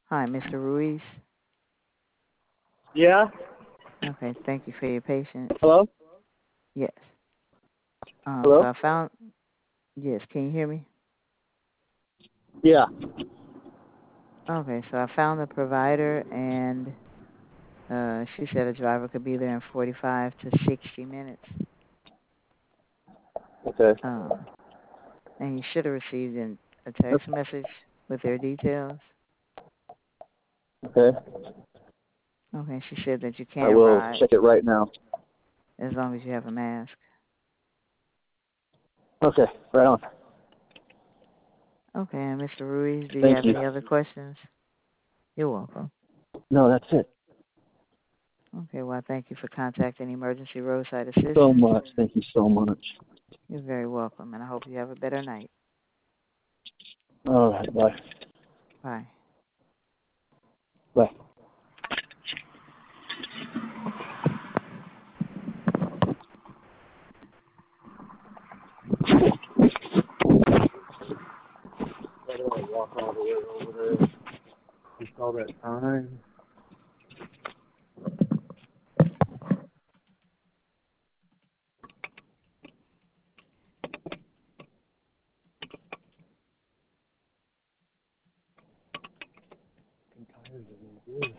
Hi, Mr. Ruiz. Yeah. Okay, thank you for your patience. Hello. Yes. So Hello. I found, yes, can you hear me? Yeah. Okay, so I found the provider, and she said a driver could be there in 45 to 60 minutes. Okay. Um, and you should have received a text message with their details. Okay. Okay, she said that you I can will ride check it right now. as long as you have a mask. Okay. Right on. Okay, and Mr. Ruiz, do you Thank have you. any other questions? You're welcome. No, that's it. Okay, well, thank you for contacting Emergency Roadside So Assistance. much. Thank you so much. You're very welcome, and I hope you have a better night. All right. Bye. Bye. Bye. Why do I walk all the way over there? Just all that time. I'm tired of it.